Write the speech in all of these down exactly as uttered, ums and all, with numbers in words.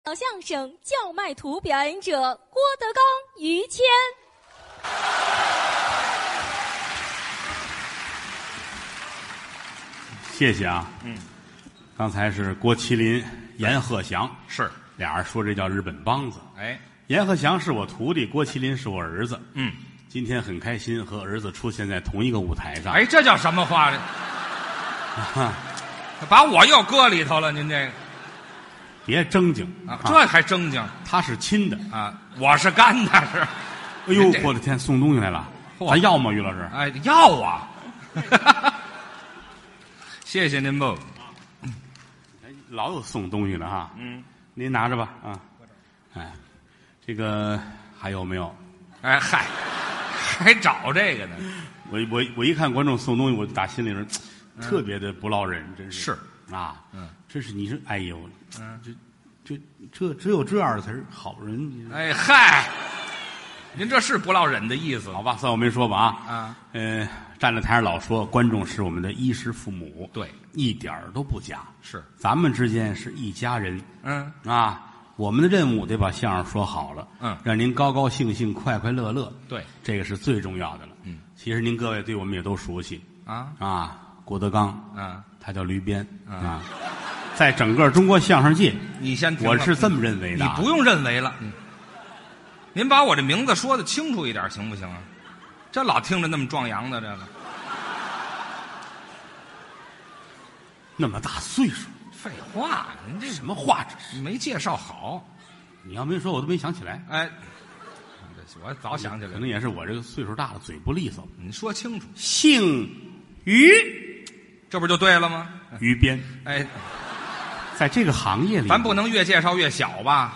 相声叫卖图表演者郭德纲、于谦。 谢谢啊，嗯，刚才是郭麒麟、阎鹤祥， 是俩人说这叫日本梆子。 哎， 阎鹤祥是我徒弟，郭麒麟是我儿子。 嗯， 今天很开心和儿子出现在同一个舞台上。 哎，这叫什么话？把我又搁里头了，您这个别正经啊，这还正经他是亲的啊，我是干的，是。 哎呦，我的天，送东西来了，咱要吗，于老师？ 哎，要啊！谢谢您吧。 老有送东西的哈。 嗯， 您拿着吧啊。哎，这个还有没有？ 哎嗨，还找这个呢？ 我我我一看观众送东西，我打心里边特别的不落忍，真是。 是啊， 嗯， 真是你说，哎呦， 嗯， 这这这只有这样的才是好人。 哎嗨，您这是不落忍的意思？ 好吧，算我没说吧啊。 啊， 呃，站在台上老说观众是我们的衣食父母， 对， 一点儿都不假。 是， 咱们之间是一家人。 嗯啊，我们的任务得把相声说好了， 嗯， 让您高高兴兴、快快乐乐。 对， 这个是最重要的了。 嗯， 其实您各位对我们也都熟悉啊啊，郭德纲， 啊， 他叫驴鞭嗯啊，在整个中国相声界， 你先停了， 我是这么认为的。 你不用认为了，嗯，您把我这名字说的清楚一点行不行啊？这老听着那么壮阳的这个， 那么大岁数， 废话，您这什么话这是？ 没介绍好。 你要没说，我都没想起来。 哎，这我早想起来了， 可能也是我这个岁数大了，嘴不利索。 你说清楚， 姓于， 这不就对了吗？ 于鞭， 哎， 在这个行业里， 咱不能越介绍越小吧？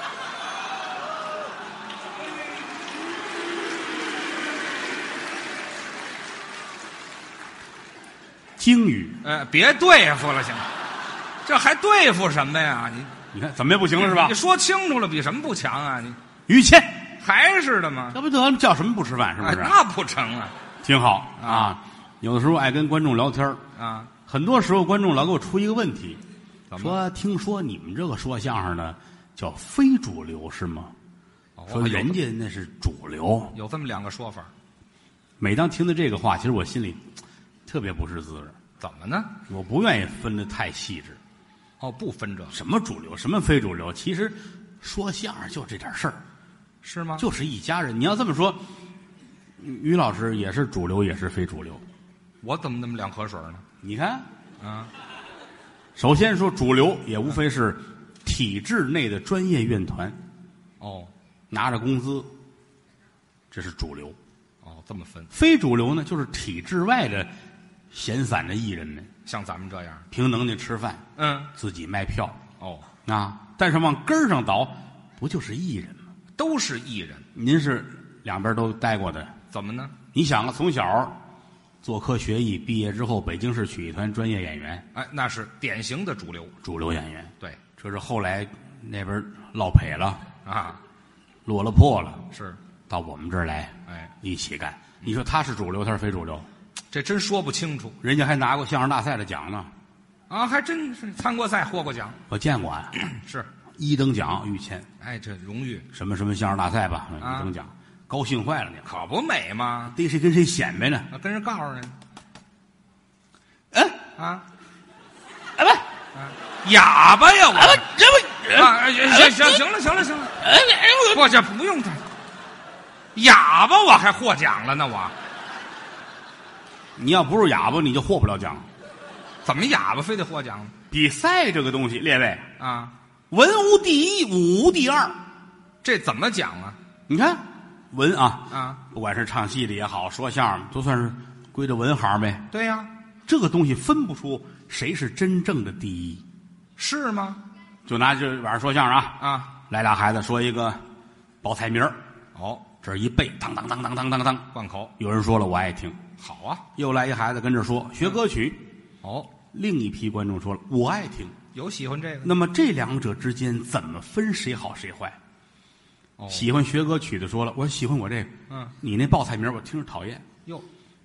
京语。 哎，别对付了，行吗？这还对付什么呀？你你看怎么也不行了是吧你？说清楚了，比什么不强啊？你于谦， 还是的吗？ 这不得叫什么不吃饭是不哎， 是？ 那不成啊！ 挺好啊啊。有的时候爱跟观众聊天儿啊， 很多时候观众老给我出一个问题， 怎么说听说你们这个说相声的叫非主流是吗？说哦人家那是主流。 有这么两个说法， 每当听到这个话，其实我心里特别不是滋味。 怎么呢？ 我不愿意分得太细致， 哦，不分这什么主流，什么非主流。其实说相声就这点事儿， 是吗？ 就是一家人。你要这么说，于老师也是主流，也是非主流。 我怎么那么两河水呢？ 你看， 啊， 首先说主流，也无非是体制内的专业院团， 哦拿着工资，这是主流。 哦，这么分， 非主流呢，就是体制外的闲散的艺人们， 像咱们这样， 凭能耐吃饭， 嗯， 自己卖票哦， 啊。但是往根儿上倒，不就是艺人吗？ 都是艺人， 您是两边都待过的， 怎么呢？ 你想啊，从小做科学艺，毕业之后，北京市曲艺团专业演员， 哎，那是典型的主流， 主流演员。 对这是后来那边落赔了， 啊， 落了魄了， 是， 到我们这儿来， 哎， 一起干。你说他是主流，他是非主流？ 这真说不清楚人家还拿过相声大赛的奖呢， 啊，还真是参过赛，获过奖， 我见过啊， 是， 一等奖于谦， 哎，这荣誉什么什么相声大赛吧， 啊一等奖，高兴坏了呢， 可不美吗？ 逮谁跟谁显摆呢？ 啊，跟人告诉你嗯， 啊， 哎不， 哑巴呀，我哎不，这不， 啊，哎行行行了，行了，行了， 哎哎不，这不用他，哑巴我还获奖了呢，我你要不是哑巴，你就获不了奖。 怎么哑巴非得获奖比赛这个东西，列位， 啊？ 文无第一，武无第二。 这怎么讲啊？ 你看，文啊， 啊， 不管是唱戏的也好，说相声都算是归着文行呗。 对呀、 这个东西分不出谁是真正的第一。 是吗？ 就拿这晚上说相声啊， 啊， 来俩孩子说一个报菜名儿， 哦， 这儿一背，当当当当当当当， 贯口， 有人说了我爱听， 好啊， 又来一孩子跟这说学歌曲， 哦， 另一批观众说了我爱听。 有喜欢这个的， 那么这两者之间怎么分谁好谁坏？ 哦， 喜欢学歌曲的说了，我喜欢我这个， 嗯， 你那报菜名儿我听着讨厌。 哟，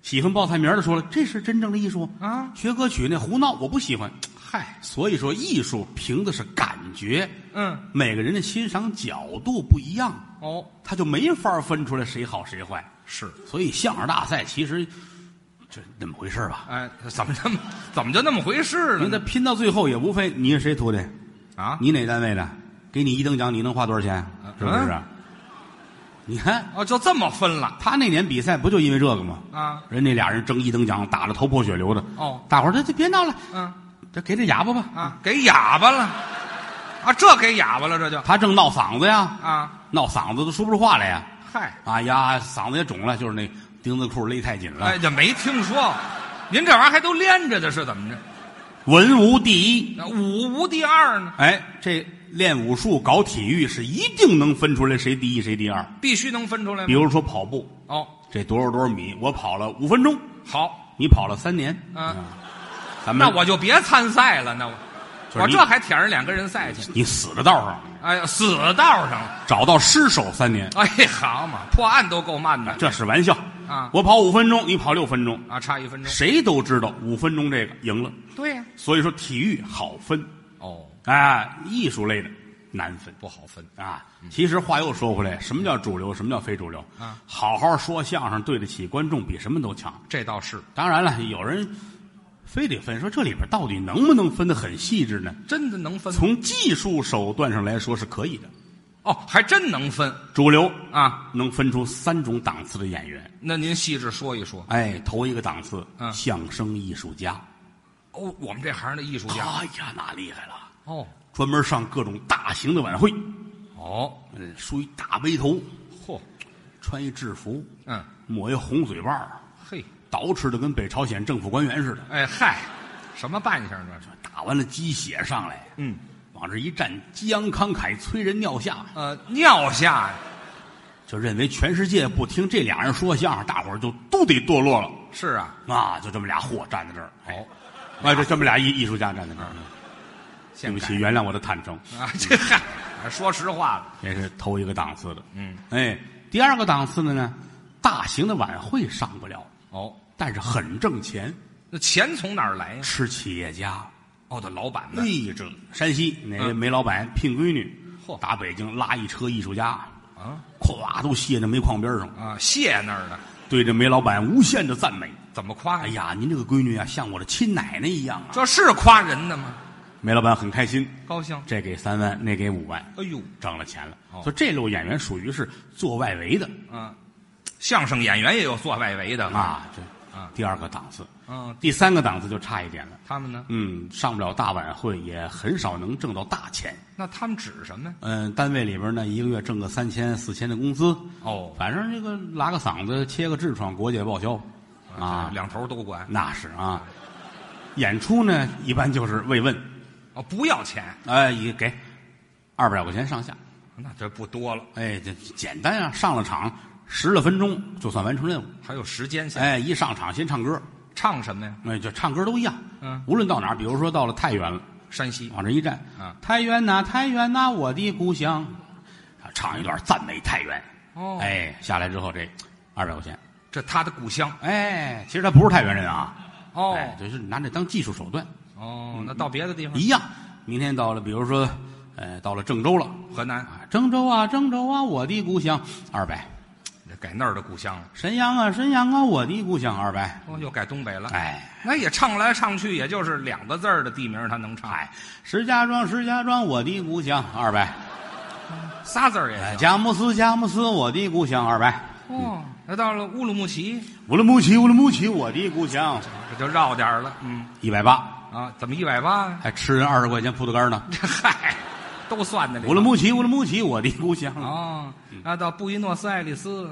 喜欢报菜名的说了，这是真正的艺术啊！ 学歌曲那胡闹我不喜欢。 嗨， 所以说艺术凭的是感觉， 嗯， 每个人的欣赏角度不一样， 哦， 他就没法分出来谁好谁坏。 是， 所以相声大赛其实就那么回事吧。 哎，怎么这么怎么就那么回事呢？ 因为他拼到最后也无非你是谁徒弟啊？ 你哪单位的？给你一等奖，你能花多少钱？是不是？ 嗯你看哦，就这么分了他那年比赛不就因为这个吗？ 啊！ 人那俩人争一等奖，打得头破血流的。 哦， 大伙儿这这别闹了， 嗯这给这哑巴吧。 啊，给哑巴了啊！这给哑巴了，这就他正闹嗓子呀， 啊！ 闹嗓子都说不出话来呀。 嗨， 哎呀，嗓子也肿了，就是那钉子裤勒太紧了。 哎，这没听说，您这玩意儿还都连着的，是怎么着？ 文无第一， 那武无第二呢？ 哎，这练武术、搞体育是一定能分出来谁第一谁第二。 必须能分出来吗？ 比如说跑步， 哦， 这多少多少米，我跑了五分钟， 好， 你跑了三年， 嗯， 咱们那我就别参赛了，那我我就是你这还舔着两个人赛去？ 你死在道上， 哎呀，死道上了！ 找到尸首三年， 哎，好嘛，破案都够慢的这是玩笑啊！ 我跑五分钟，你跑六分钟， 啊，差一分钟。 谁都知道五分钟这个赢了。 对呀、 所以说体育好分， 哦， 啊，艺术类的难分不好分。 啊。其实话又说回来，什么叫主流，什么叫非主流？ 啊， 好好说相声，对得起观众，比什么都强。 这倒是当然了，有人非得分，说这里边到底能不能分得很细致呢？ 真的能分。 从技术手段上来说是可以的。 哦，还真能分主流啊！ 能分出三种档次的演员。 那您细致说一说。 哎，头一个档次， 嗯相声艺术家。 哦，我们这行的艺术家。 哎呀，那厉害了， 哦专门上各种大型的晚会， 哦， 嗯，梳一大背头， 嚯， 穿一制服， 嗯， 抹一红嘴巴儿， 嘿， 捯饬的跟北朝鲜政府官员似的。 哎嗨，什么扮相这是？ 打完了鸡血上来， 嗯， 往这一站，激昂慷慨，催人尿下， 呃，尿下呀。 就认为全世界不听这俩人说相声，大伙儿就都得堕落了是啊， 啊！就这么俩货站在这儿， 好， 哎，这这么俩艺艺术家站在这儿。对现改不起，原谅我的坦诚， 啊，这嗨，说实话了。 这是头一个档次的。 嗯， 哎，第二个档次的呢，大型的晚会上不了， 哦， 但是很挣钱， 那钱从哪儿来呀？ 吃企业家。 哦，的老板呢？ 哎，这山西哪个嗯煤老板聘闺女， 嚯打北京拉一车艺术家， 啊咵都卸那煤矿边上， 啊，谢那儿的， 对这煤老板无限的赞美。 怎么夸呀？ 哎呀，您这个闺女啊，像我的亲奶奶一样啊！ 这是夸人的吗？ 煤老板很开心， 高兴。 这给三万，那给五万， 哎呦， 挣了钱了。 哦所以这路演员属于是做外围的嗯，相声演员也有做外围的。 啊，这啊第二个档次。 嗯， 第三个档次就差一点了， 他们呢？ 嗯，上不了大晚会，也很少能挣到大钱。 那他们指什么呀？ 嗯，单位里边呢，一个月挣个三千、四千的工资， 哦， 反正这个拉个嗓子、切个痔疮，国界报销，啊， 两头都管。 那是啊。演出呢，一般就是慰问， 哦，不要钱， 哎，也给二百块钱上下， 那这不多了， 哎，这简单啊，上了场十来分钟就算完成任务。 还有时间线。 哎，一上场先唱歌， 唱什么呀？ 哎，就唱歌都一样， 嗯， 无论到哪儿，比如说到了太原了， 山西。 往这一站， 啊， 太原呐，太原呐，我的故乡，啊唱一段赞美太原。 哦， 哎，下来之后这二百块钱。 这他的故乡。 哎，其实他不是太原人啊， 哦哎，就是拿这当技术手段， 哦，那到别的地方， 一样。明天到了，比如说，呃，到了郑州了， 河南， 啊，郑州啊，郑州啊，我的故乡，二百。 这改那儿的故乡了。 沈阳啊，沈阳啊，我的故乡，二百。 哦，又改东北了。 哎， 那也唱来唱去，也就是两个字儿的地名，他能唱。 哎，石家庄，石家庄，我的故乡，二百。 仨字儿也哎， 行。 佳木斯，佳木斯，我的故乡，二百。 哦，那到了乌鲁木齐， 乌鲁木齐，乌鲁木齐，我的故乡， 这就绕点儿了。嗯一百八， 啊，怎么一百八呀？ 还吃人二十块钱葡萄干呢。 这嗨，都算在里。 乌鲁木齐，乌鲁木齐，我的故乡。 哦，那到布宜诺斯艾利斯，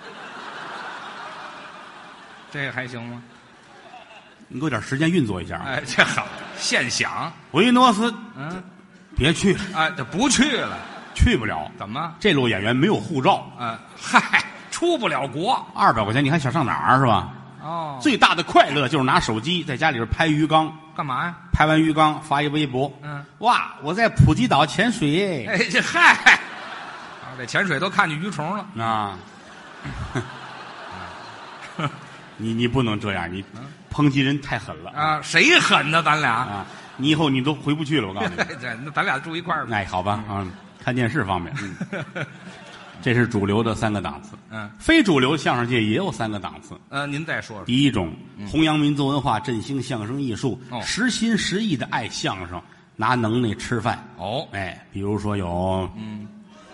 这个还行吗？ 你给我点时间运作一下啊。 哎，这好，现想。 布宜诺斯， 嗯， 别去了， 啊，这不去了， 去不了。 怎么？ 这路演员没有护照， 啊，嗨，出不了国。 二百块钱你还想上哪儿是吧？ 哦， 最大的快乐就是拿手机在家里边拍鱼缸， 干嘛呀？ 拍完鱼缸发一微博， 嗯， 哇，我在普吉岛潜水， 哎，这嗨，啊，这潜水都看见鱼虫了。 啊， 你你不能这样，你抨击人太狠了啊！谁狠呢？咱俩啊！你以后你都回不去了，我告诉你。 这那咱俩住一块儿吧。 哎，好吧，啊，看电视方面，嗯，这是主流的三个档次。 嗯， 非主流相声界也有三个档次。 呃，您再说说。 第一种，弘扬民族文化，振兴相声艺术， 哦实心实意的爱相声，拿能耐吃饭。 哦， 哎，比如说有， 嗯，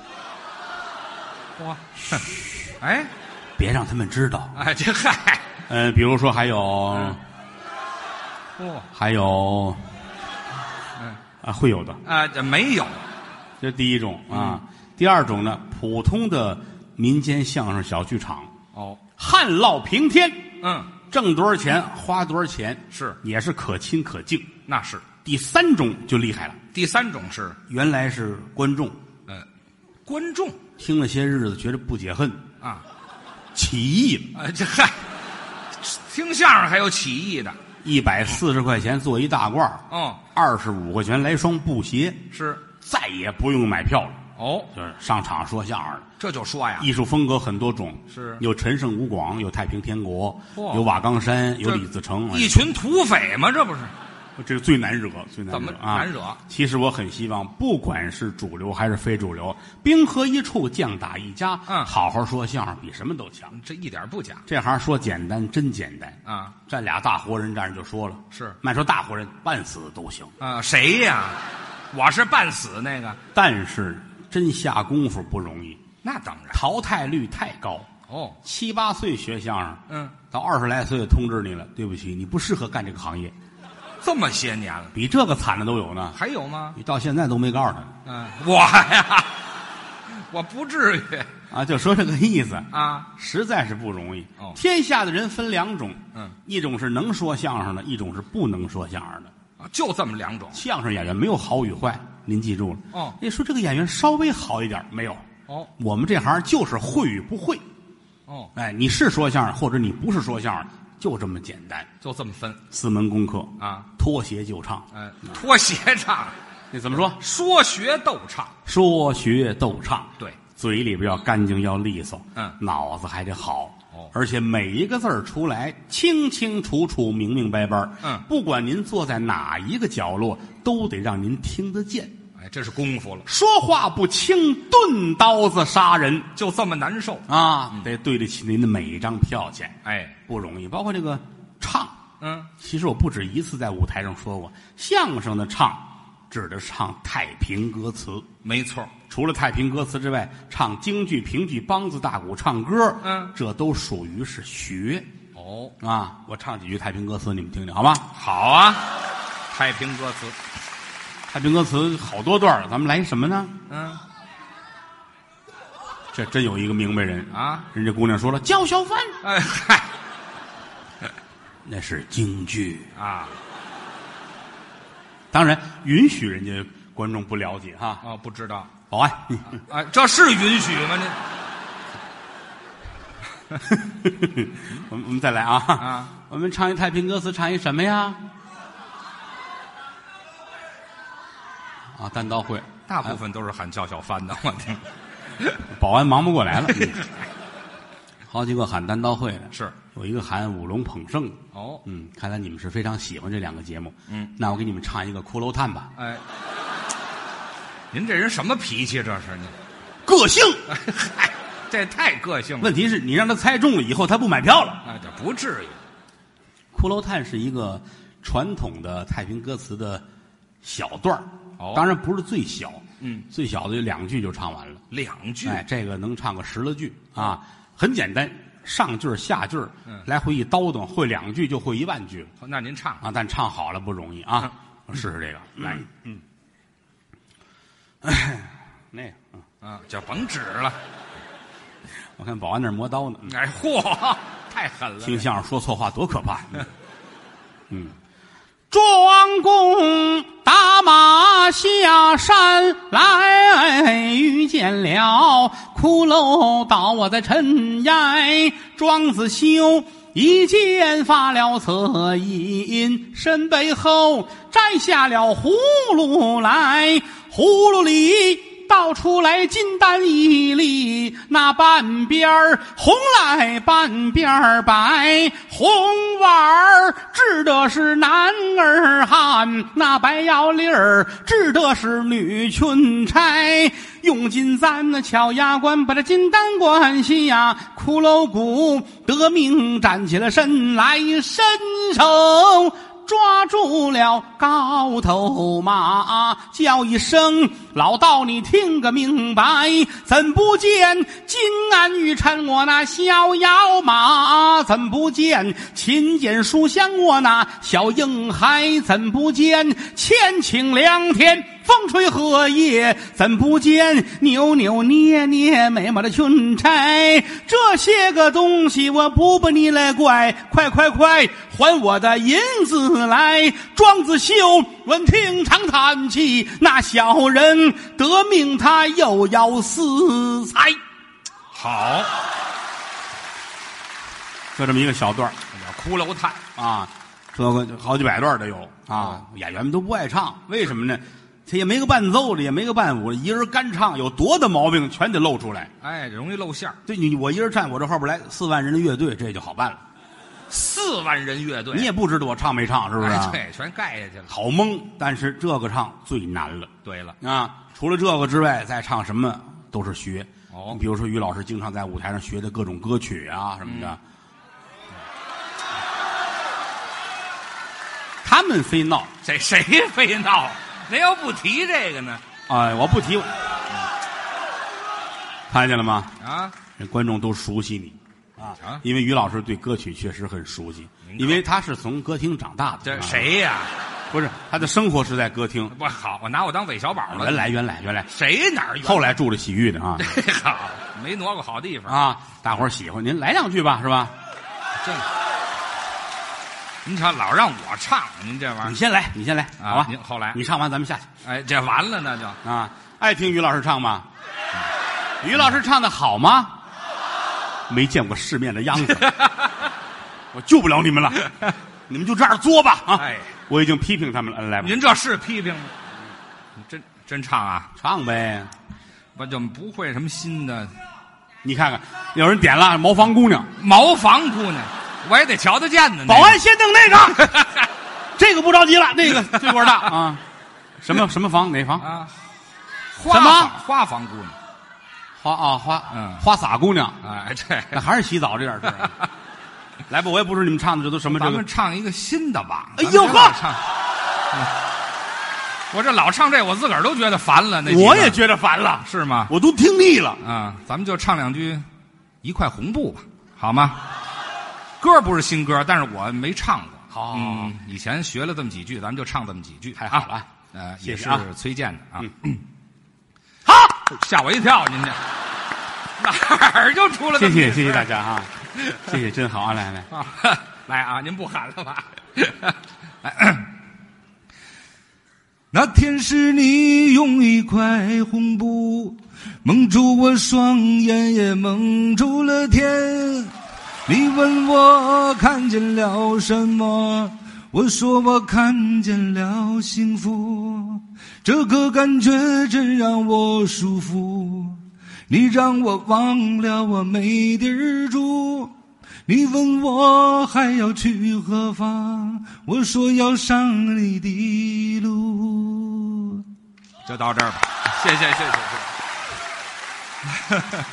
哇，哎， 别让他们知道。 哎，这嗨， 呃，比如说还有， 哦， 还有， 嗯啊，会有的。 啊，这没有。 这是第一种啊。第二种呢，普通的民间相声小剧场， 哦， 旱涝平天， 嗯， 挣多少钱花多少钱， 是也是可亲可敬。 那是。 第三种就厉害了， 第三种是， 原来是观众， 呃，观众听了些日子觉得不解恨， 啊， 起义了。 啊，这嗨，听相声还有起义的。 一百四十块钱做一大褂， 哦， 二十五块钱来双布鞋， 是。 再也不用买票了。 哦， 就是上场说相声的， 这就说呀， 艺术风格很多种， 是有陈胜吴广，有太平天国， 哦有瓦岗山，有李自成， 一群土匪吗？这不是？ 这个最难惹，最难惹怎么啊！ 难惹？ 其实我很希望，不管是主流还是非主流，兵合一处，将打一家。 嗯， 好好说相声比什么都强， 这一点不假。 这行说简单真简单啊！ 站俩大活人站着就说了， 是慢说大活人半死都行啊！谁呀？我是半死那个， 但是真下功夫不容易， 那当然， 淘汰率太高。 哦， 七八岁学相声， 嗯， 到二十来岁通知你了，对不起，你不适合干这个行业。 这么些年了， 比这个惨的都有呢。 还有吗？ 你到现在都没告诉他。 嗯，我呀，我不至于啊，就说这个意思啊， 实在是不容易。 哦， 天下的人分两种， 嗯， 一种是能说相声的，一种是不能说相声的。 就这么两种。 相声演员没有好与坏，您记住了。 哦， 你说这个演员稍微好一点没有？ 哦， 我们这行就是会与不会。 哦， 哎，你是说相声，或者你不是说相声，就这么简单， 就这么分。 四门功课啊， 脱鞋就唱。 哎，脱鞋唱， 那怎么说？ 说学逗唱， 说学逗唱。 对， 嘴里边要干净，要利索， 嗯， 脑子还得好。 哦， 而且每一个字儿出来清清楚楚、明明白白。 嗯， 不管您坐在哪一个角落，都得让您听得见。 哎，这是功夫了。 说话不轻，钝刀子杀人， 就这么难受啊！ 嗯、 得对得起您的每一张票钱。 哎， 不容易。包括这个唱， 嗯， 其实我不止一次在舞台上说过，相声的唱指的是唱太平歌词。 没错。 除了太平歌词之外，唱京剧、评剧、梆子、大鼓、唱歌， 嗯， 这都属于是学。 哦， 啊，我唱几句太平歌词，你们听听好吗？ 好啊，太平歌词， 太平歌词好多段，咱们来什么呢？ 嗯， 这真有一个明白人啊！ 人家姑娘说了，叫小贩。 哎嗨， 那是京剧啊。 当然允许人家观众不了解哈。 哦，不知道。 保安， 啊，这是允许吗？ 这，我们我们再来啊！ 啊， 我们唱一太平歌词，唱一什么呀？啊，单刀会， 大部分都是喊叫小贩的，我听。 保安忙不过来了，好几个喊单刀会的， 是有一个喊舞龙捧圣的。 哦， 嗯，看来你们是非常喜欢这两个节目。 嗯， 那我给你们唱一个骷髅炭吧。 哎。您这人什么脾气？这是你， 个性， 嗨，这太个性了。 问题是你让他猜中了以后，他不买票了。 哎，这不至于。 骷髅炭是一个传统的太平歌词的小段儿， 哦， 当然不是最小， 嗯， 最小的有两句就唱完了。 两句， 哎，这个能唱个十来句啊，很简单，上句下句， 嗯， 来回一叨叨，会两句就会一万句了。 那您唱啊，但唱好了不容易啊， 嗯、 我试试这个，来， 嗯。 哎，那个啊，就甭指了。 我看保安那儿磨刀呢。 哎，嚯，太狠了！ 听相声说错话多可怕！嗯，庄公打马下山来，遇见了骷髅岛，我在尘埃。庄子修一剑发了恻隐，身背后摘下了葫芦来，葫芦里倒出来金丹一粒，那半边儿红来半边儿白，红丸儿指的是男儿汉，那白腰粒儿指的是女裙钗。用金簪那敲牙关，把这金丹关系呀，骷髅骨得命站起了身来，伸手抓住了高头马，叫一声老道你听个明白，怎不见金鞍玉缠我那小摇马，怎不见琴剑书香我那小婴孩，怎不见千顷良田风吹荷叶，怎不见扭扭捏捏美貌的裙钗，这些个东西我不把你来怪，快快快还我的银子来。庄子修闻听长叹气，那小人得命他又要私财。 好， 就这么一个小段叫骷髅叹啊，这个好几百段都有啊。演员们都不爱唱，为什么呢？他也没个伴奏的，也没个伴舞的，一人干唱，有多大毛病全得露出来。 哎，容易露馅儿。 对，你我一人站，我这后边来四万人的乐队，这就好办了。 四万人乐队， 你也不知道我唱没唱，是不是、啊哎？对，全盖下去了， 好蒙。但是这个唱最难了。 对了啊，除了这个之外，再唱什么都是学。 哦， 比如说于老师经常在舞台上学的各种歌曲啊什么的。嗯、他们非闹， 谁谁非闹？您要不提这个呢？ 哎，我不提。嗯、看见了吗？ 啊， 人观众都熟悉你。啊，因为于老师对歌曲确实很熟悉，因为他是从歌厅长大的。 这谁呀、啊？ 不是，他的生活是在歌厅。 不好，我拿我当韦小宝了。 原来，原来，原来， 谁哪儿？ 后来住着洗浴的啊。 好，没挪过好地方啊。大伙儿喜欢您来两句吧，是吧？ 这，您瞧，老让我唱，您这玩意儿。 你先来，你先来，好吧？ 您后来， 你唱完咱们下去。 哎，这完了那就啊，爱听于老师唱吗？嗯、于老师唱的好吗？没见过世面的样子，我救不了你们了，你们就这样作吧啊！ 哎， 我已经批评他们了，来吧。 您这是批评吗？真真唱啊？ 唱呗， 我就不会什么新的。 你看看，有人点了茅房姑娘， 茅房姑娘，我也得瞧得见呢。 保安先弄那个，这个不着急了，那个罪过大啊！什么什么房？哪房啊？ 什么花房姑娘？ 花啊花， 嗯， 花洒姑娘， 哎，这那还是洗澡这点事儿。来吧，我也不知道你们唱的这都什么。 咱们唱一个新的吧。 哎呦呵， 唱，嗯，我这老唱这，我自个儿都觉得烦了。那我也觉得烦了， 是吗？ 我都听腻了。 啊，咱们就唱两句《一块红布》吧，好吗？歌不是新歌，但是我没唱过。 好， 嗯，以前学了这么几句，咱们就唱这么几句。 太好了， 呃，也是崔健的啊。 好， 吓我一跳，您这哪儿就出了？ 谢谢谢谢大家啊，谢谢，真好啊！来来啊，来啊！您不喊了吧？那天是你用一块红布蒙住我双眼，也蒙住了天。你问我看见了什么？我说我看见了幸福，这个感觉真让我舒服。你让我忘了我没地儿住，你问我还要去何方？我说要上你的路。就到这儿吧，谢谢谢谢谢谢。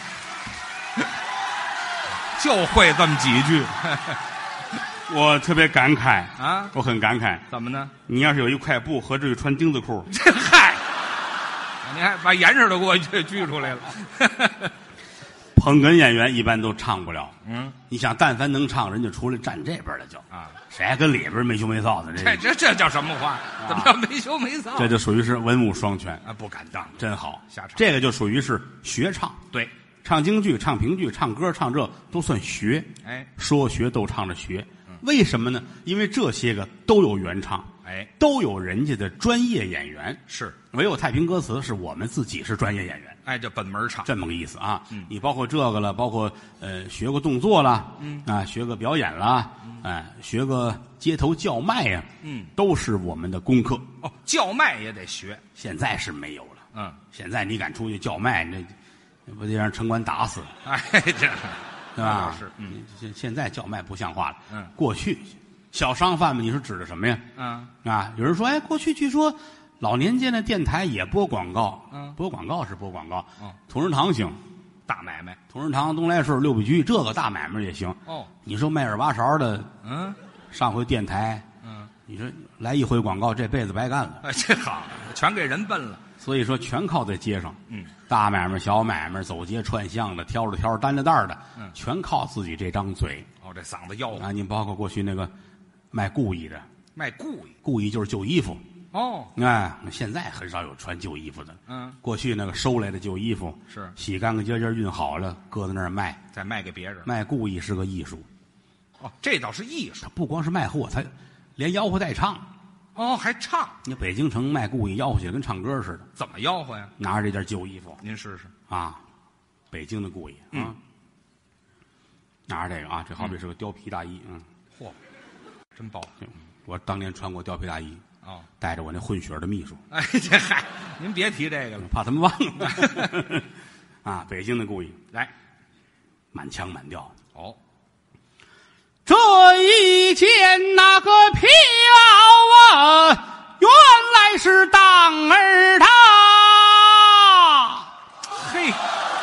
就会这么几句。 我特别感慨啊， 我很感慨。 怎么呢？ 你要是有一块布，何至于穿钉子裤？ 这嗨，你还把严实的给我锯出来了。 捧哏演员一般都唱不了。 嗯， 你想，但凡能唱，人就出来站这边了就啊，谁还跟里边没羞没臊的？ 这这这叫什么话？怎么叫没羞没臊？ 这就属于是文武双全啊，不敢当， 真好。 瞎唱， 这个就属于是学唱。 对。 唱京剧、唱评剧、唱歌、唱这都算学， 哎， 说学逗唱的学，为什么呢？因为这些个都有原唱， 哎， 都有人家的专业演员， 是唯有太平歌词是我们自己是专业演员， 哎，这本门唱， 这么个意思啊。 嗯， 你包括这个了，包括呃学过动作了， 嗯啊，学个表演了，哎、嗯，学个街头叫卖呀， 嗯， 都是我们的功课。 哦，叫卖也得学， 现在是没有了。 嗯，现在你敢出去叫卖，那那不得让城管打死？ 哎，这对吧？ 是，嗯， 现现在叫卖不像话了。 嗯， 过去小商贩们，你说指的什么呀？ 嗯啊，有人说，哎，过去据说老年间的电台也播广告， 嗯， 播广告是播广告， 哦， 同仁堂行， 大买卖， 同仁堂、东来顺、六必居这个大买卖也行。 哦， 你说卖二八勺的， 嗯， 上回电台， 嗯， 你说来一回广告，这辈子白干了。 哎，这好，全给人奔了。 所以说，全靠在街上。 嗯， 大买卖、小买卖，走街串巷的，挑着挑着担着担的， 嗯， 全靠自己这张嘴。 哦，这嗓子吆喝啊，您包括过去那个卖故意的， 卖故意。 故意就是旧衣服。 哦， 哎，现在很少有穿旧衣服的。 嗯， 过去那个收来的旧衣服是洗干干净净熨好了，搁在那儿卖， 再卖给别人。 卖故意是个艺术。 哦，这倒是艺术。 他不光是卖货，他连吆喝带唱。 哦，还唱？ 你北京城卖故意吆喝起来跟唱歌似的。 怎么吆喝呀？ 拿着这件旧衣服， 您试试啊，北京的故意啊， 嗯、 拿着这个啊，这好比是个貂皮大衣，嗯， 嚯、嗯，真薄。 我当年穿过貂皮大衣， 哦， 带着我那混血的秘书。 哎，这嗨，您别提这个了， 怕他们忘了。啊，北京的故意， 来， 满腔满调。 哦。 这一件那个皮袄啊，原来是当儿他。 嘿，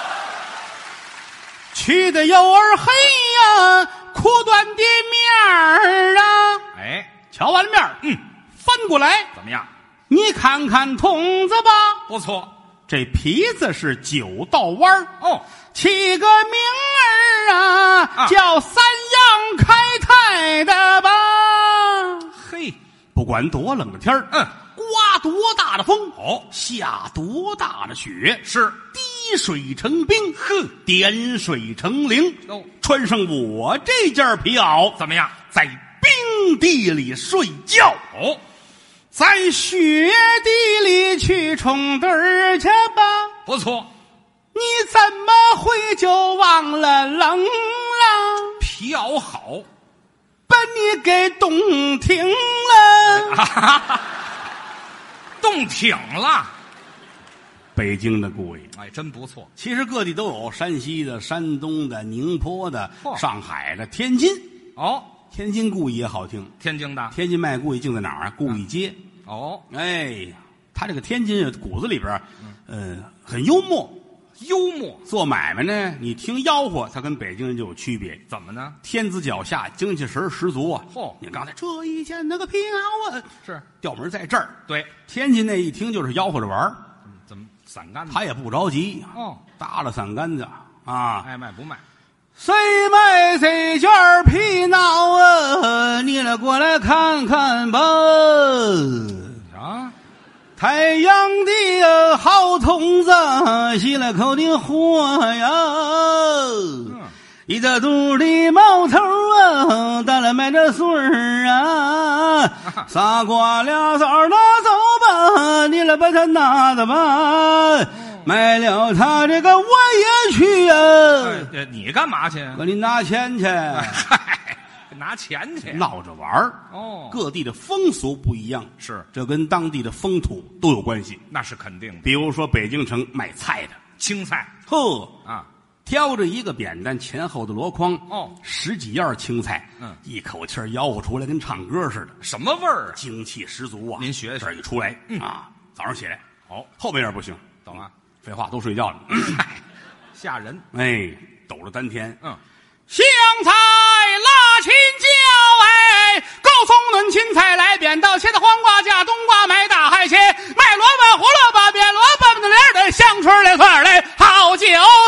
去的有儿黑呀、啊，苦短的面儿啊。 哎， 瞧完了面儿，嗯，翻过来怎么样？ 你看看筒子吧， 不错。 这皮子是九道弯儿哦， 起个名儿啊，啊叫三阳开泰的吧。 嘿， 不管多冷的天儿， 嗯， 刮多大的风， 哦， 下多大的雪， 是滴水成冰，呵，点水成灵。 哦， 穿上我这件皮袄， 怎么样？ 在冰地里睡觉。 哦。 在雪地里去冲盹儿去吧。 不错， 你怎么会就忘了冷了？ 皮袄好， 把你给冻停了， 哈哈哈，冻挺了。 北京的故意， 哎，真不错。 其实各地都有，山西的、山东的、宁波的、上海的、天津。 哦， 天津故意也好听。 天津的， 天津卖故意净在哪儿啊？故意街。 哦， 哎，他这个天津骨子里边，呃，很幽默， 幽默。 做买卖呢，你听吆喝，他跟北京人就有区别。 怎么呢？ 天子脚下，精气神十足啊！ 嚯、哦， 你刚才这一件那个皮袄啊， 是调门在这儿。 对， 天津那一听就是吆喝着玩儿、 嗯，怎么散干子？ 他也不着急哦， 搭了散干子啊， 爱卖不卖。 谁卖这件皮袄啊？你来过来看看吧。 啊， 太阳的好筒子，吸了口的火呀。嗯，一大肚的毛头啊，带来买点水儿啊。傻瓜俩枣拿走吧，你来把它拿着吧。嗯，卖了他这个我也去啊。 哎，你干嘛去？ 我给你拿钱去。 嗨，拿钱去， 闹着玩儿。 哦， 各地的风俗不一样， 是这跟当地的风土都有关系。 那是肯定的。 比如说北京城卖菜的， 青菜， 呵啊， 挑着一个扁担，前后的箩筐， 哦， 十几样青菜， 嗯， 一口气吆喝出来，跟唱歌似的， 什么味儿啊？ 精气十足啊！ 您学学， 这一出来， 嗯啊，早上起来， 好， 后边人不行， 懂啊？ 废话，都睡觉了， 嗨，吓人。 哎，抖了丹田， 嗯， 香菜辣青椒，哎，高葱嫩芹菜来扁豆，切的黄瓜加冬瓜，买大海茄，卖萝卜胡萝卜变萝卜的粒的香椿来块来好韭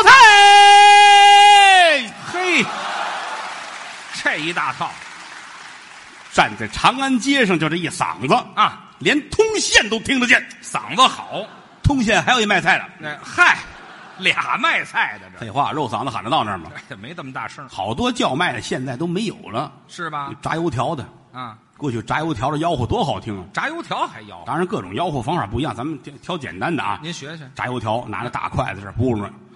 菜。 嘿，这一大套， 站在长安街上就这一嗓子啊， 连通县都听得见， 嗓子好。 通县还有一卖菜的， 那嗨，俩卖菜的这。 废话，肉嗓子喊得到那儿吗？ 没这么大声。 好多叫卖的现在都没有了， 是吧？ 炸油条的啊， 过去炸油条的吆喝多好听啊！ 炸油条还吆， 当然各种吆喝方法不一样，咱们挑简单的啊。 您学学。 炸油条拿着大筷子这儿拨弄， 哦，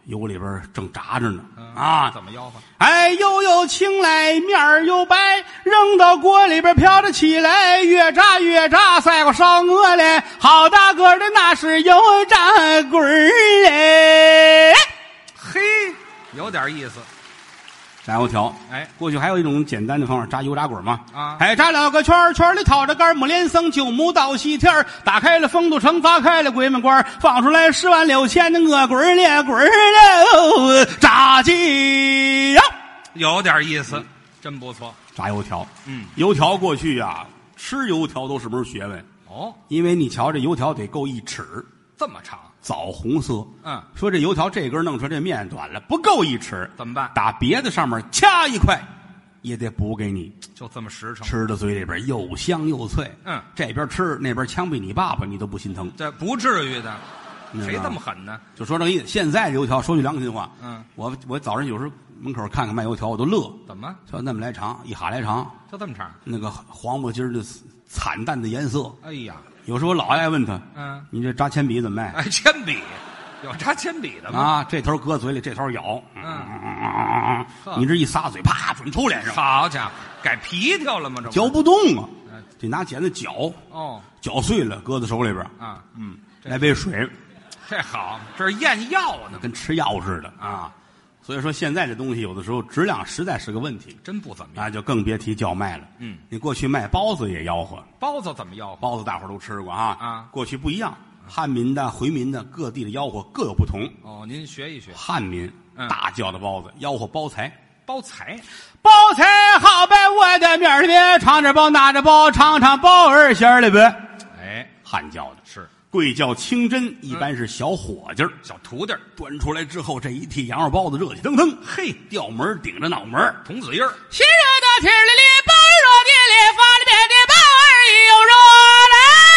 油里边正炸着呢、 嗯、 啊！ 怎么吆喝？ 哎，油有青来，面儿有白，扔到锅里边飘着起来，越炸越炸，赛过烧鹅嘞，好大个的那是油炸滚儿嘞！ 嘿，有点意思。 炸油条， 哎， 过去还有一种简单的方法，炸油炸滚嘛。 啊， 哎，炸了个圈儿，圈里套着杆，木莲僧九母到西天儿，打开了丰都城，砸开了鬼门关，放出来十万六千的鹅滚儿咧滚儿咧，炸鸡呀， 有点意思，真不错。 炸油条， 嗯， 油条过去啊，吃油条都是门学问哦， 因为你瞧这油条得够一尺， 这么长。 枣红色， 嗯， 说这油条这根弄出来这面短了，不够一尺， 怎么办？ 打别的上面掐一块，也得补给你， 就这么实诚， 吃到嘴里边又香又脆。 嗯， 这边吃那边枪毙你爸爸，你都不心疼。 这不至于的，谁这么狠呢？ 就说这个意思。现在油条说句良心话， 嗯，我我早上有时候门口看看卖油条，我都乐。 怎么？ 就那么来长，一哈来长， 就这么长， 那个黄不筋儿的惨淡的颜色。 哎呀， 有时候我老爱问他， 嗯， 你这扎铅笔怎么卖？ 哎，铅笔。有扎铅笔的吗？ 啊，这头搁嘴里，这头咬， 嗯， 嗯你这一撒嘴，啪，准抽脸上。 好家伙，改皮条了吗？这嚼不动啊，得拿剪子绞。 哦， 绞碎了，搁在手里边啊， 嗯，来杯水， 这好，这是验药呢， 跟吃药似的啊。所以说，现在这东西有的时候质量实在是个问题， 真不怎么样， 那就更别提叫卖了。 嗯， 你过去卖包子也吆喝， 包子怎么吆喝？ 包子大伙儿都吃过啊啊， 过去不一样。汉民的、回民的，各地的吆喝各有不同。 哦，您学一学。 汉民、嗯、大叫的包子吆喝包财， 包财， 包财好摆我的面儿里，唱着包拿着包，尝尝包儿馅儿里边。 哎， 汉叫的是， 贵叫清真，一般是小伙计儿、 嗯、小徒弟端出来之后，这一屉羊肉包子热气腾腾， 嘿， 吊门顶着脑门， 童子印儿， 心热的天里里，包热地里，发里边的包儿有热来。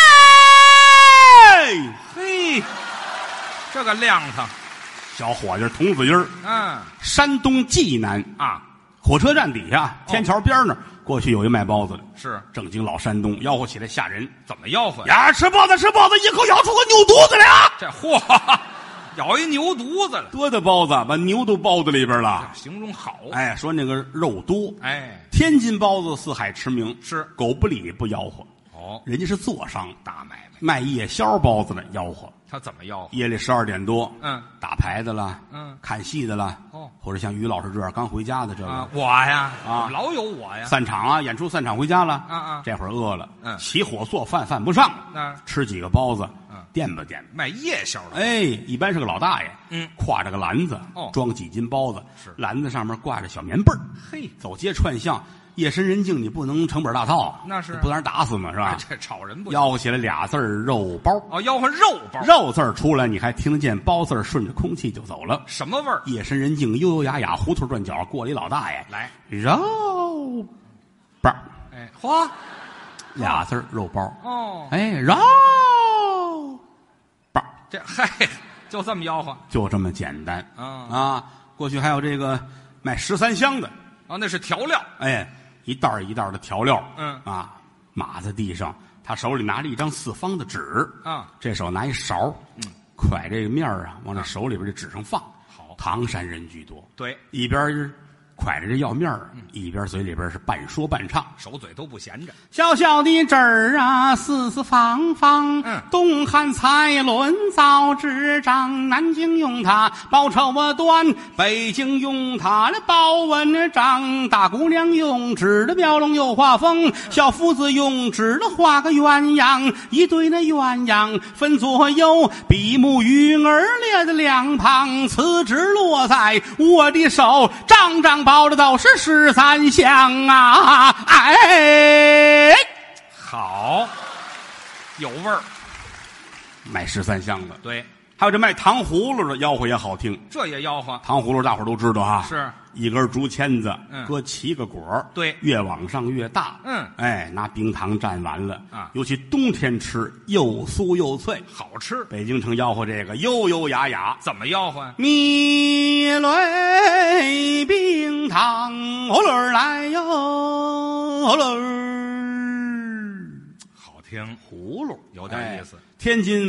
嘿，这个亮堂， 小伙计童子音儿， 嗯， 山东济南啊， 火车站底下天桥边那儿，过去有一卖包子的， 是正经老山东，吆喝起来吓人。 怎么吆喝呀？ 呀，吃包子吃包子，一口咬出个牛犊子来啊！ 这嚯，咬一牛犊子了， 多大包子，把牛都包在里边了， 形容好。 哎，说那个肉多， 哎， 天津包子四海驰名， 是狗不理不吆喝。 哦， 人家是做商大买卖， 卖夜宵包子的吆喝。 他怎么吆喝？ 夜里十二点多， 嗯， 打牌的了， 嗯， 看戏的了， 哦， 或者像于老师这样刚回家的这个， 啊，我呀， 啊， 老有我呀， 散场啊，演出散场回家了， 啊啊， 这会儿饿了， 嗯， 起火做饭饭不上， 那吃几个包子， 嗯， 垫吧垫吧， 卖夜宵的， 哎，一般是个老大爷， 嗯， 挎着个篮子， 哦， 装几斤包子， 是篮子上面挂着小棉被儿， 嘿， 走街串巷。夜深人静，你不能成本大套， 那是不让人打死嘛，是吧？ 这吵人不吆喝起来俩字儿肉包。 哦，吆喝肉包， 肉字儿出来，你还听得见包字儿顺着空气就走了。 什么味儿？ 夜深人静，悠悠雅雅，胡同转角过了一老大爷， 来肉包， 哎，嚯， 俩字儿肉包。 哦， 哎，肉包， 这嗨，就这么吆喝， 就这么简单啊啊！过去还有这个卖十三香的， 啊，那是调料， 哎。一袋儿一袋儿的调料， 嗯啊，码在地上，他手里拿着一张四方的纸， 啊， 这手拿一勺， 嗯， 蒯这个面儿啊，往这手里边这纸上放。 好， 唐山人居多， 对， 一边蒯着这药面儿，一边嘴里边是半说半唱， 手嘴都不闲着。 小小的纸儿啊，四四方方， 嗯， 东汉蔡伦造纸张，南京用它包绸我缎，北京用它来包文章，大姑娘用纸的描龙有画风，小夫子用纸的画个鸳鸯，一对那鸳鸯分左右，比目鱼儿列在两旁，此纸落在我的手，张张包的都是十三香啊！哎， 好，有味儿。 卖十三香的， 对， 还有这卖糖葫芦的吆喝也好听。 这也吆喝。 糖葫芦大伙儿都知道哈， 是一根竹签子， 嗯， 搁七个果儿， 对， 越往上越大。 嗯， 哎，拿冰糖蘸完了啊， 尤其冬天吃，又酥又脆， 好吃。 北京城吆喝这个悠悠雅雅， 怎么吆喝？ 蜜泪冰糖葫芦儿来哟，葫芦儿好听， 葫芦有点意思。 哎，天津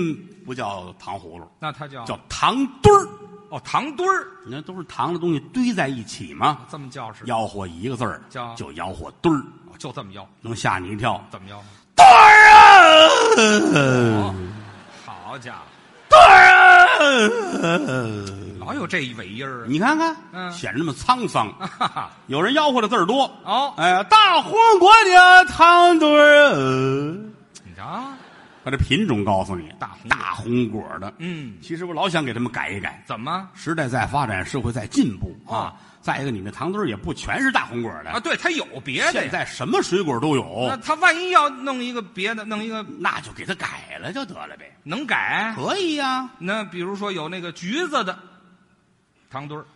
不叫糖葫芦， 那它叫叫糖堆儿。 哦，糖堆儿。 你看都是糖的东西堆在一起嘛， 这么叫是？ 吆喝一个字儿叫就吆喝堆儿， 就这么吆， 能吓你一跳。 怎么吆？ 堆儿啊！ 哦，好家伙， 堆儿啊！ 老有这一尾音儿。 你看看， 嗯显得那么沧桑。 哈哈， 有人吆喝的字儿多哦， 哎，大红国的糖堆儿，呃你瞧， 把这品种告诉你， 大红大红果的。 嗯， 其实我老想给他们改一改， 怎么时代在发展，社会在进步啊。 再一个，你那糖堆儿也不全是大红果的啊？对，它有别的呀。 现在什么水果都有那，他万一要弄一个别的，弄一个那就给他改了就得了呗。 能改？ 可以呀， 那比如说有那个橘子的糖堆儿，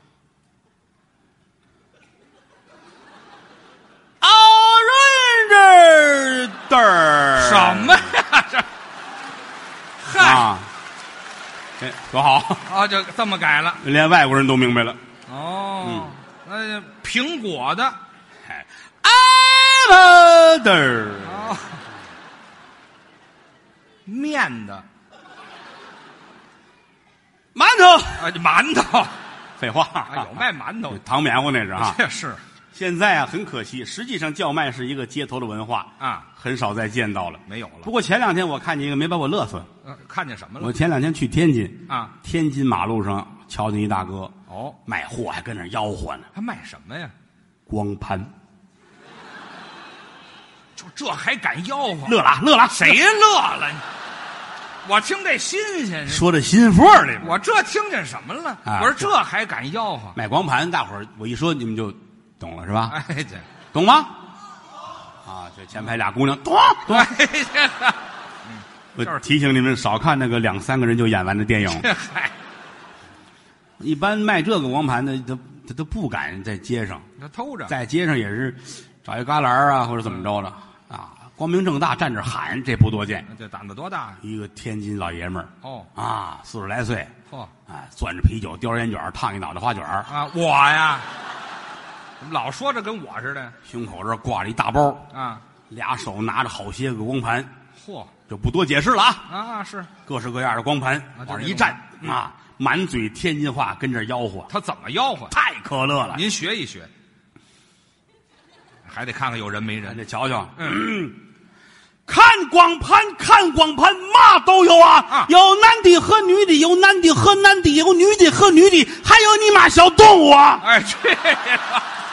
orange 的儿什么呀？这，嗨啊？哎，多好， 啊，就这么改了。 连外国人都明白了。 哦，那苹果的哎 apple 的儿哦，面的馒头， 啊，馒头废话， 啊，有卖馒头的， 糖棉花那是啊。 这是现在啊，很可惜，实际上叫卖是一个街头的文化， 啊， 很少再见到了。 没有了不。过前两天我看见一个，没把我乐死。 呃看见什么了？ 我前两天去天津啊， 天津马路上瞧见一大哥哦， 卖货，还跟那儿吆喝呢， 他卖什么呀？ 光盘， 就这还敢吆喝？ 乐了乐了， 谁乐了？我听这新鲜， 说这心腹里边我这听见什么了？ 啊我说这还敢吆喝？ 卖光盘，大伙儿我一说你们就懂了是吧？ 哎，这懂吗？啊，这前排俩姑娘懂懂。 对这个我提醒你们少看那个两三个人就演完的电影。 这嗨， 一般卖这个光盘的，他他都不敢在街上， 他偷着在街上也是找一旮旯啊，或者怎么着的啊，光明正大站着喊，这不多见。 这胆子多大呀？ 一个天津老爷们儿哦， 啊，四十来岁， 嚯啊，攥着啤酒，叼着烟卷，烫一脑袋花卷儿， 啊，我呀，怎么老说着跟我似的胸口这儿挂着一大包， 啊？ 俩手拿着好些个光盘， 嚯就不多解释了啊。 啊，是各式各样的光盘啊往这一站啊，满嘴天津话跟这儿吆喝， 他怎么吆喝？ 太可乐了。 您学一学，还得看看有人没咱人。 这瞧瞧， 嗯， 看光盘，看光盘，嘛都有啊， 啊有男的和女的，有男的和男的，有女的和女的，还有你妈小动物啊！ 哎，这个